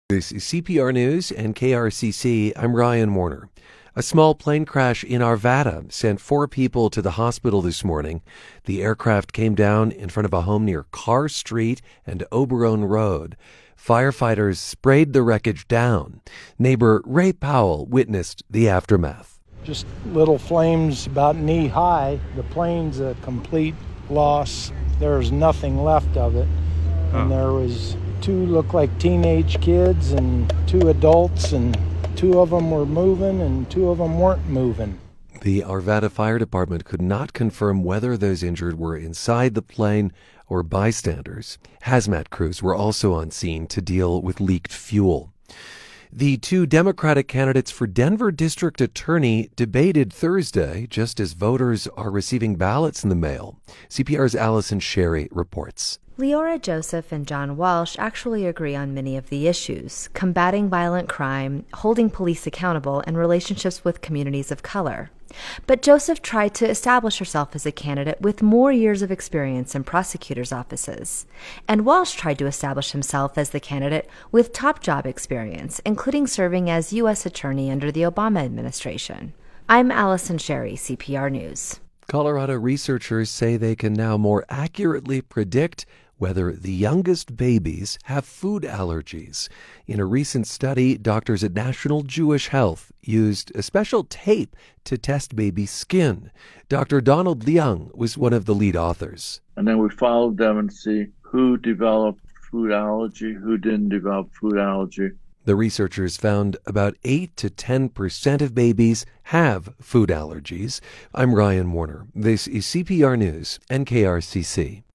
This is CPR News and KRCC. I'm Ryan Warner. A small plane crash in Arvada sent 4 people to the hospital this morning. The aircraft came down in front of a home near Carr Street and Oberon Road. Firefighters sprayed the wreckage down. Neighbor Ray Powell witnessed the aftermath. Just little flames about knee high. The plane's a complete loss. There's nothing left of it. And there was 2 looked like teenage kids and 2 adults, and 2 of them were moving and 2 of them weren't moving. The Arvada Fire Department could not confirm whether those injured were inside the plane or bystanders. Hazmat crews were also on scene to deal with leaked fuel. The 2 Democratic candidates for Denver District Attorney debated Thursday, just as voters are receiving ballots in the mail. CPR's Allison Sherry reports. Leora Joseph and John Walsh actually agree on many of the issues: combating violent crime, holding police accountable, and relationships with communities of color. But Joseph tried to establish herself as a candidate with more years of experience in prosecutors' offices. And Walsh tried to establish himself as the candidate with top job experience, including serving as U.S. Attorney under the Obama administration. I'm Allison Sherry, CPR News. Colorado researchers say they can now more accurately predict whether the youngest babies have food allergies. In a recent study, doctors at National Jewish Health used a special tape to test baby skin. Dr. Donald Leung was one of the lead authors. And then we followed them and see who developed food allergy, who didn't develop food allergy. The researchers found about 8 to 10% of babies have food allergies. I'm Ryan Warner. This is CPR News and KRCC.